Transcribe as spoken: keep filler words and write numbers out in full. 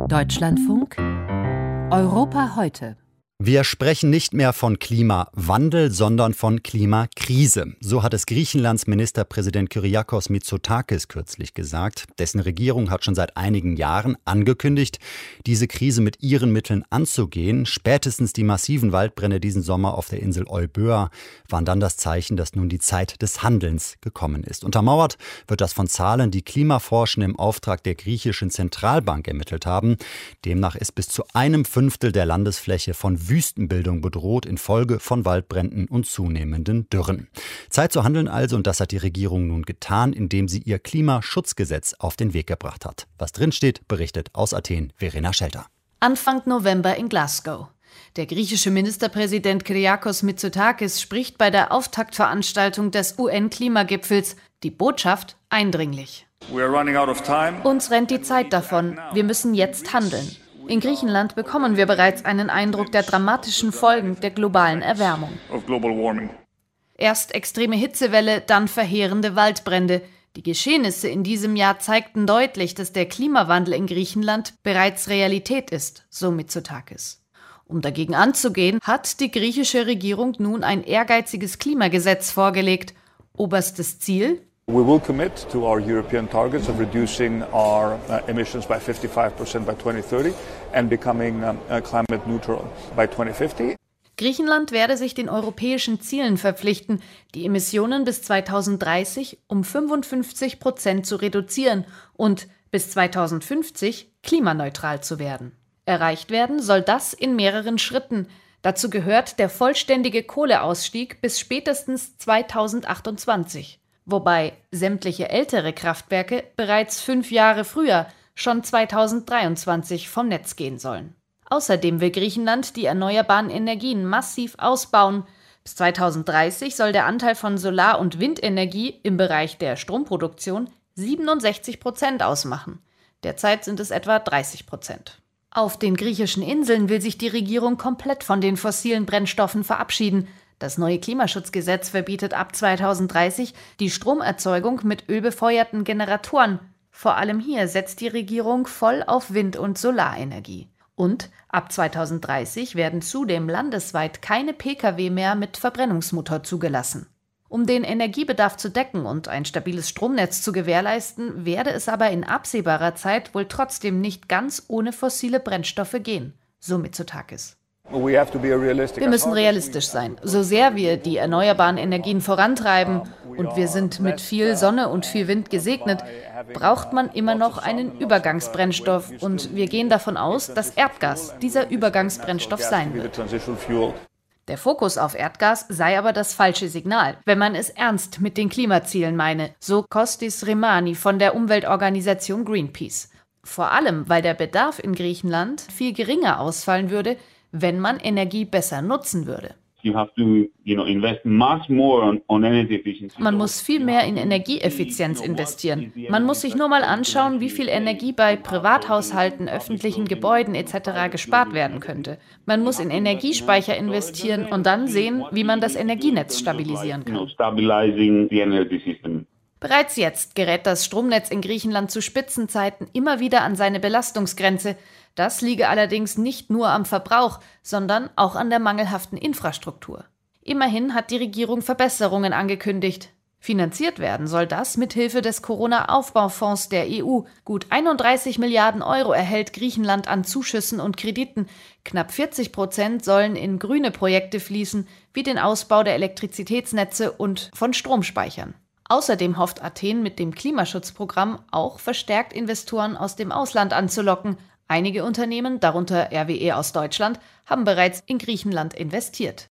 Deutschlandfunk Europa heute. Wir sprechen nicht mehr von Klimawandel, sondern von Klimakrise. So hat es Griechenlands Ministerpräsident Kyriakos Mitsotakis kürzlich gesagt. Dessen Regierung hat schon seit einigen Jahren angekündigt, diese Krise mit ihren Mitteln anzugehen. Spätestens die massiven Waldbrände diesen Sommer auf der Insel Euböa waren dann das Zeichen, dass nun die Zeit des Handelns gekommen ist. Untermauert wird das von Zahlen, die Klimaforschende im Auftrag der griechischen Zentralbank ermittelt haben. Demnach ist bis zu einem Fünftel der Landesfläche von Wüstenbildung bedroht infolge von Waldbränden und zunehmenden Dürren. Zeit zu handeln also, und das hat die Regierung nun getan, indem sie ihr Klimaschutzgesetz auf den Weg gebracht hat. Was drinsteht, berichtet aus Athen Verena Schelter. Anfang November in Glasgow. Der griechische Ministerpräsident Kyriakos Mitsotakis spricht bei der Auftaktveranstaltung des U N-Klimagipfels. Die Botschaft eindringlich. Uns rennt die Zeit davon. Wir müssen jetzt handeln. In Griechenland bekommen wir bereits einen Eindruck der dramatischen Folgen der globalen Erwärmung. Erst extreme Hitzewelle, dann verheerende Waldbrände. Die Geschehnisse in diesem Jahr zeigten deutlich, dass der Klimawandel in Griechenland bereits Realität ist, so Mitsotakis. Um dagegen anzugehen, hat die griechische Regierung nun ein ehrgeiziges Klimagesetz vorgelegt. Oberstes Ziel: We will commit to our European targets of reducing our uh, emissions by fifty-five percent by twenty thirty and becoming um, uh, climate neutral by twenty fifty. Griechenland werde sich den europäischen Zielen verpflichten, die Emissionen bis zweitausenddreißig um fünfundfünfzig Prozent zu reduzieren und bis zweitausendfünfzig klimaneutral zu werden. Erreicht werden soll das in mehreren Schritten. Dazu gehört der vollständige Kohleausstieg bis spätestens zweitausendachtundzwanzig. Wobei sämtliche ältere Kraftwerke bereits fünf Jahre früher, schon zweitausenddreiundzwanzig, vom Netz gehen sollen. Außerdem will Griechenland die erneuerbaren Energien massiv ausbauen. Bis zweitausenddreißig soll der Anteil von Solar- und Windenergie im Bereich der Stromproduktion siebenundsechzig Prozent ausmachen. Derzeit sind es etwa dreißig Prozent. Auf den griechischen Inseln will sich die Regierung komplett von den fossilen Brennstoffen verabschieden. Das neue Klimaschutzgesetz verbietet ab zweitausenddreißig die Stromerzeugung mit ölbefeuerten Generatoren. Vor allem hier setzt die Regierung voll auf Wind- und Solarenergie. Und ab zweitausenddreißig werden zudem landesweit keine Pkw mehr mit Verbrennungsmotor zugelassen. Um den Energiebedarf zu decken und ein stabiles Stromnetz zu gewährleisten, werde es aber in absehbarer Zeit wohl trotzdem nicht ganz ohne fossile Brennstoffe gehen, so Mitsotakis. Wir müssen realistisch sein. So sehr wir die erneuerbaren Energien vorantreiben und wir sind mit viel Sonne und viel Wind gesegnet, braucht man immer noch einen Übergangsbrennstoff und wir gehen davon aus, dass Erdgas dieser Übergangsbrennstoff sein wird. Der Fokus auf Erdgas sei aber das falsche Signal, wenn man es ernst mit den Klimazielen meine, so Kostis Rimani von der Umweltorganisation Greenpeace. Vor allem, weil der Bedarf in Griechenland viel geringer ausfallen würde, wenn man Energie besser nutzen würde. Man muss viel mehr in Energieeffizienz investieren. Man muss sich nur mal anschauen, wie viel Energie bei Privathaushalten, öffentlichen Gebäuden et cetera gespart werden könnte. Man muss in Energiespeicher investieren und dann sehen, wie man das Energienetz stabilisieren kann. Bereits jetzt gerät das Stromnetz in Griechenland zu Spitzenzeiten immer wieder an seine Belastungsgrenze. Das liege allerdings nicht nur am Verbrauch, sondern auch an der mangelhaften Infrastruktur. Immerhin hat die Regierung Verbesserungen angekündigt. Finanziert werden soll das mit Hilfe des Corona-Aufbaufonds der E U. Gut einunddreißig Milliarden Euro erhält Griechenland an Zuschüssen und Krediten. Knapp vierzig Prozent sollen in grüne Projekte fließen, wie den Ausbau der Elektrizitätsnetze und von Stromspeichern. Außerdem hofft Athen mit dem Klimaschutzprogramm auch verstärkt Investoren aus dem Ausland anzulocken. Einige Unternehmen, darunter R W E aus Deutschland, haben bereits in Griechenland investiert.